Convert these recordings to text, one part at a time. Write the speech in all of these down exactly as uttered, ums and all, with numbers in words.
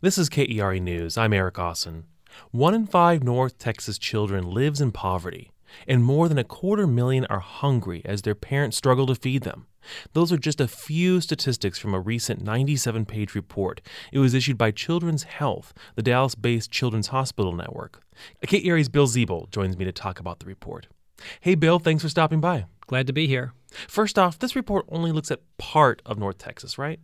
This is K E R A News. I'm Eric Austin. One in five North Texas children lives in poverty, and more than a quarter million are hungry as their parents struggle to feed them. Those are just a few statistics from a recent ninety-seven page report. It was issued by Children's Health, the Dallas-based Children's Hospital Network. K E R A's Bill Ziebel joins me to talk about the report. Hey, Bill, thanks for stopping by. Glad to be here. First off, this report only looks at part of North Texas, right?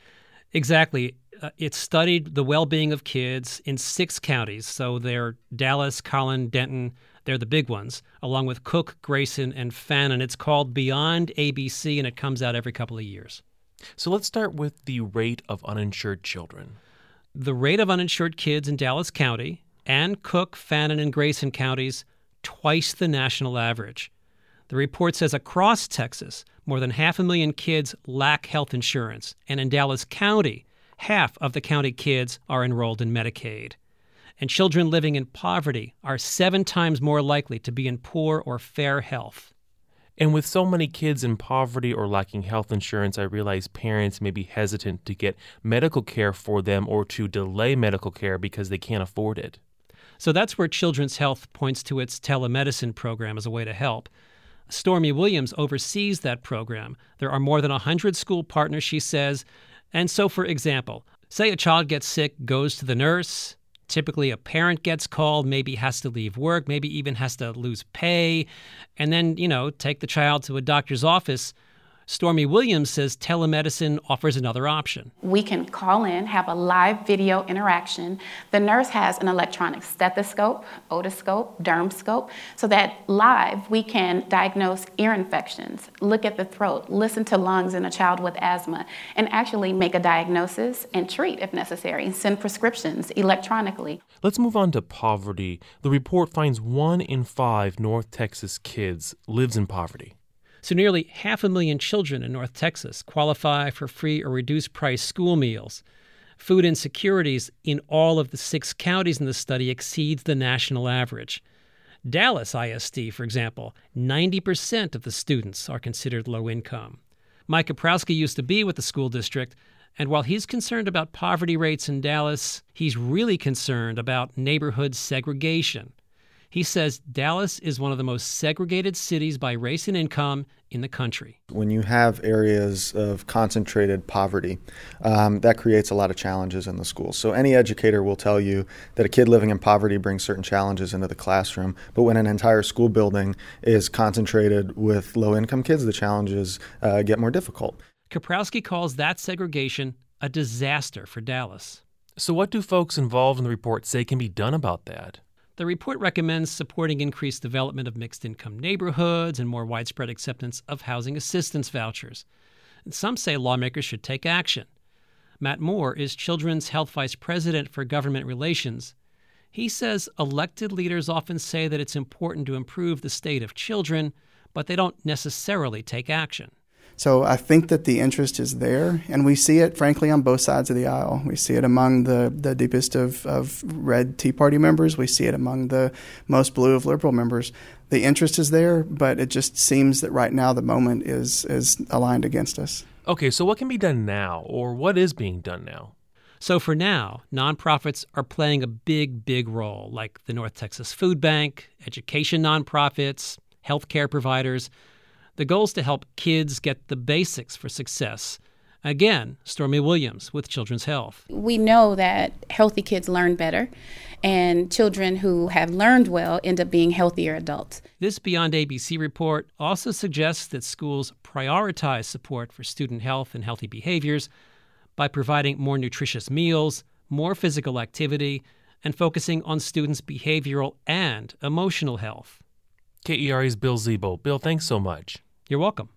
Exactly. Uh, it studied the well-being of kids in six counties. So they're Dallas, Collin, Denton. They're the big ones, along with Cook, Grayson, and Fannin. It's called Beyond A B C, and it comes out every couple of years. So let's start with the rate of uninsured children. The rate of uninsured kids in Dallas County and Cook, Fannin, and Grayson counties, twice the national average. The report says across Texas, more than half a million kids lack health insurance, and in Dallas County, half of the county kids are enrolled in Medicaid. And children living in poverty are seven times more likely to be in poor or fair health. And with so many kids in poverty or lacking health insurance, I realize parents may be hesitant to get medical care for them or to delay medical care because they can't afford it. So that's where Children's Health points to its telemedicine program as a way to help. Stormy Williams oversees that program. There are more than one hundred school partners, she says. And so, for example, say a child gets sick, goes to the nurse. Typically, a parent gets called, maybe has to leave work, maybe even has to lose pay, and then, you know, take the child to a doctor's office. Stormy Williams says telemedicine offers another option. We can call in, have a live video interaction. The nurse has an electronic stethoscope, otoscope, dermscope, so that live we can diagnose ear infections, look at the throat, listen to lungs in a child with asthma, and actually make a diagnosis and treat if necessary, and send prescriptions electronically. Let's move on to poverty. The report finds one in five North Texas kids lives in poverty. So nearly half a million children in North Texas qualify for free or reduced price school meals. Food insecurities in all of the six counties in the study exceeds the national average. Dallas I S D, for example, ninety percent of the students are considered low income. Mike Kaprowski used to be with the school district, and while he's concerned about poverty rates in Dallas, he's really concerned about neighborhood segregation. He says Dallas is one of the most segregated cities by race and income in the country. When you have areas of concentrated poverty, um, that creates a lot of challenges in the schools. So any educator will tell you that a kid living in poverty brings certain challenges into the classroom. But when an entire school building is concentrated with low-income kids, the challenges uh, get more difficult. Kaprowski calls that segregation a disaster for Dallas. So what do folks involved in the report say can be done about that? The report recommends supporting increased development of mixed-income neighborhoods and more widespread acceptance of housing assistance vouchers. And some say lawmakers should take action. Matt Moore is Children's Health Vice President for Government Relations. He says elected leaders often say that it's important to improve the state of children, but they don't necessarily take action. So I think that the interest is there, and we see it, frankly, on both sides of the aisle. We see it among the, the deepest of, of red Tea Party members. We see it among the most blue of liberal members. The interest is there, but it just seems that right now the moment is, is aligned against us. Okay, so what can be done now, or what is being done now? So for now, nonprofits are playing a big, big role, like the North Texas Food Bank, education nonprofits, healthcare providers. The goal is to help kids get the basics for success. Again, Stormy Williams with Children's Health. We know that healthy kids learn better, and children who have learned well end up being healthier adults. This Beyond A B C report also suggests that schools prioritize support for student health and healthy behaviors by providing more nutritious meals, more physical activity, and focusing on students' behavioral and emotional health. K E R A's Bill Ziebel. Bill, thanks so much. You're welcome.